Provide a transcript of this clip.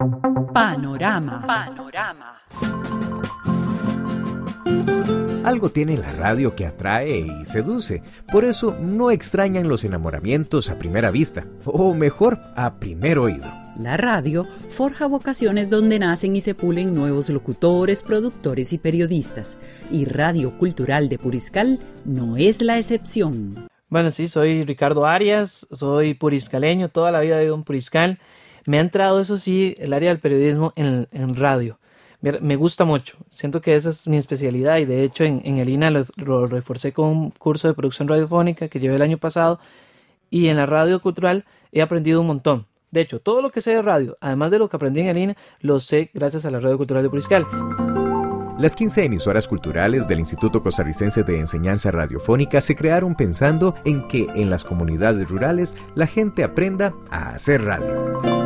Panorama. Algo tiene la radio que atrae y seduce, por eso no extrañan los enamoramientos a primera vista, o mejor, a primer oído. La radio forja vocaciones donde nacen y se pulen nuevos locutores, productores y periodistas, y Radio Cultural de Puriscal no es la excepción. Bueno, sí, soy Ricardo Arias, soy puriscaleño, toda la vida he vivido en Puriscal. Me ha entrado, eso sí, el área del periodismo en radio. Me gusta mucho, siento que esa es mi especialidad y de hecho en el INA lo reforcé con un curso de producción radiofónica que llevé el año pasado y en la radio cultural he aprendido un montón. De hecho, todo lo que sé de radio, además de lo que aprendí en el INA, lo sé gracias a la Radio Cultural de Puriscal. Las 15 emisoras culturales del Instituto Costarricense de Enseñanza Radiofónica se crearon pensando en que en las comunidades rurales la gente aprenda a hacer radio.